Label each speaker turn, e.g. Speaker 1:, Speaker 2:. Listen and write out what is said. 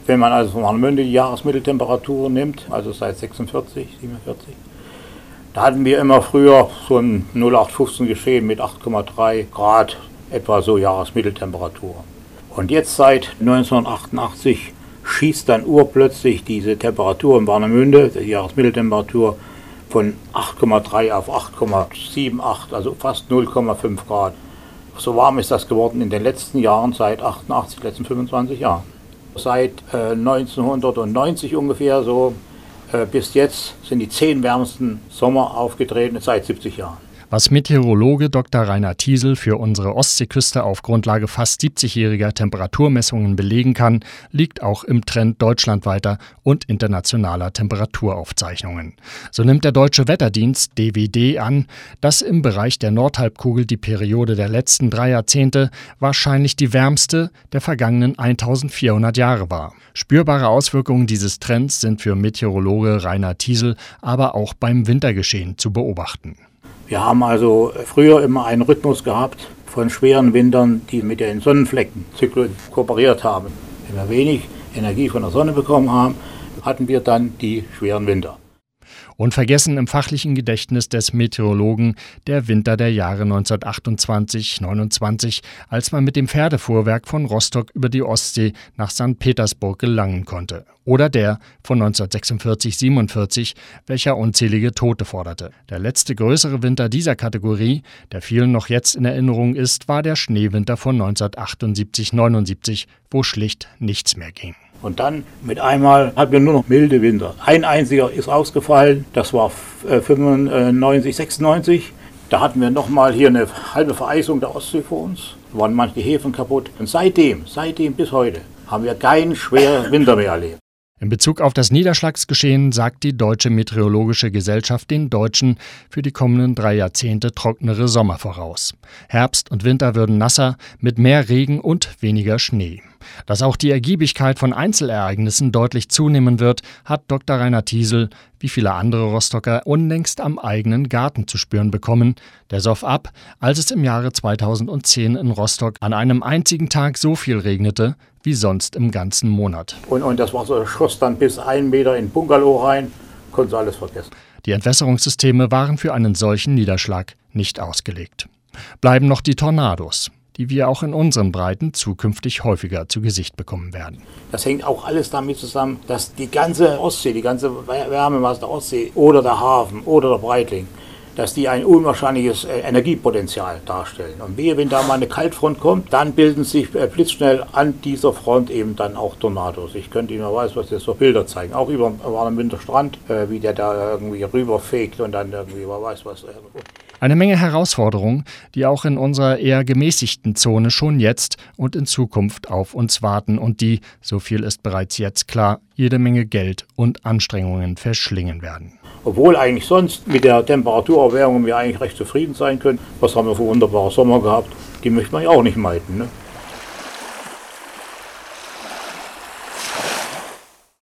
Speaker 1: Wenn man also von Warnemünde die Jahresmitteltemperatur nimmt, also seit 46, 47, da hatten wir immer früher so ein 0815 Geschehen mit 8,3 Grad, etwa so Jahresmitteltemperatur. Und jetzt seit 1988 schießt dann urplötzlich diese Temperatur in Warnemünde, die Jahresmitteltemperatur, von 8,3 auf 8,78, also fast 0,5 Grad. So warm ist das geworden in den letzten Jahren, seit 88, letzten 25 Jahren. Seit 1990 ungefähr so bis jetzt sind die 10 wärmsten Sommer aufgetreten seit 70 Jahren.
Speaker 2: Was Meteorologe Dr. Rainer Thiesel für unsere Ostseeküste auf Grundlage fast 70-jähriger Temperaturmessungen belegen kann, liegt auch im Trend deutschlandweiter und internationaler Temperaturaufzeichnungen. So nimmt der Deutsche Wetterdienst DWD an, dass im Bereich der Nordhalbkugel die Periode der letzten 3 Jahrzehnte wahrscheinlich die wärmste der vergangenen 1400 Jahre war. Spürbare Auswirkungen dieses Trends sind für Meteorologe Rainer Thiesel aber auch beim Wintergeschehen zu beobachten.
Speaker 1: Wir haben also früher immer einen Rhythmus gehabt von schweren Wintern, die mit den Sonnenfleckenzyklen kooperiert haben. Wenn wir wenig Energie von der Sonne bekommen haben, hatten wir dann die schweren Winter.
Speaker 2: Unvergessen im fachlichen Gedächtnis des Meteorologen der Winter der Jahre 1928-29, als man mit dem Pferdefuhrwerk von Rostock über die Ostsee nach St. Petersburg gelangen konnte. Oder der von 1946-47, welcher unzählige Tote forderte. Der letzte größere Winter dieser Kategorie, der vielen noch jetzt in Erinnerung ist, war der Schneewinter von 1978-79, wo schlicht nichts mehr ging.
Speaker 1: Und dann mit einmal hatten wir nur noch milde Winter. Ein einziger ist ausgefallen, das war 95, 96. Da hatten wir nochmal hier eine halbe Vereisung der Ostsee vor uns. Da waren manche Häfen kaputt. Und seitdem bis heute haben wir keinen schweren Winter mehr erlebt.
Speaker 2: In Bezug auf das Niederschlagsgeschehen sagt die Deutsche Meteorologische Gesellschaft den Deutschen für die kommenden 3 Jahrzehnte trockenere Sommer voraus. Herbst und Winter würden nasser, mit mehr Regen und weniger Schnee. Dass auch die Ergiebigkeit von Einzelereignissen deutlich zunehmen wird, hat Dr. Rainer Thiesel, wie viele andere Rostocker, unlängst am eigenen Garten zu spüren bekommen. Der soff ab, als es im Jahre 2010 in Rostock an einem einzigen Tag so viel regnete wie sonst im ganzen Monat.
Speaker 1: Und das Wasser schoss dann bis 1 Meter in den Bungalow rein, konnten sie alles vergessen.
Speaker 2: Die Entwässerungssysteme waren für einen solchen Niederschlag nicht ausgelegt. Bleiben noch die Tornados, die wir auch in unseren Breiten zukünftig häufiger zu Gesicht bekommen werden.
Speaker 1: Das hängt auch alles damit zusammen, dass die ganze Ostsee, die ganze Wärmemasse der Ostsee oder der Hafen oder der Breitling, dass die ein unwahrscheinliches Energiepotenzial darstellen. Und wenn da mal eine Kaltfront kommt, dann bilden sich blitzschnell an dieser Front eben dann auch Tornados. Ich könnte Ihnen mal was das für Bilder zeigen, auch über einen Winterstrand, wie der da irgendwie rüberfegt und dann irgendwie, wer weiß was.
Speaker 2: Eine Menge Herausforderungen, die auch in unserer eher gemäßigten Zone schon jetzt und in Zukunft auf uns warten und die, so viel ist bereits jetzt klar, jede Menge Geld und Anstrengungen verschlingen werden.
Speaker 1: Obwohl eigentlich sonst mit der Temperaturerwärmung wir eigentlich recht zufrieden sein können. Was haben wir für wunderbare Sommer gehabt? Die möchte man ja auch nicht meiden, ne?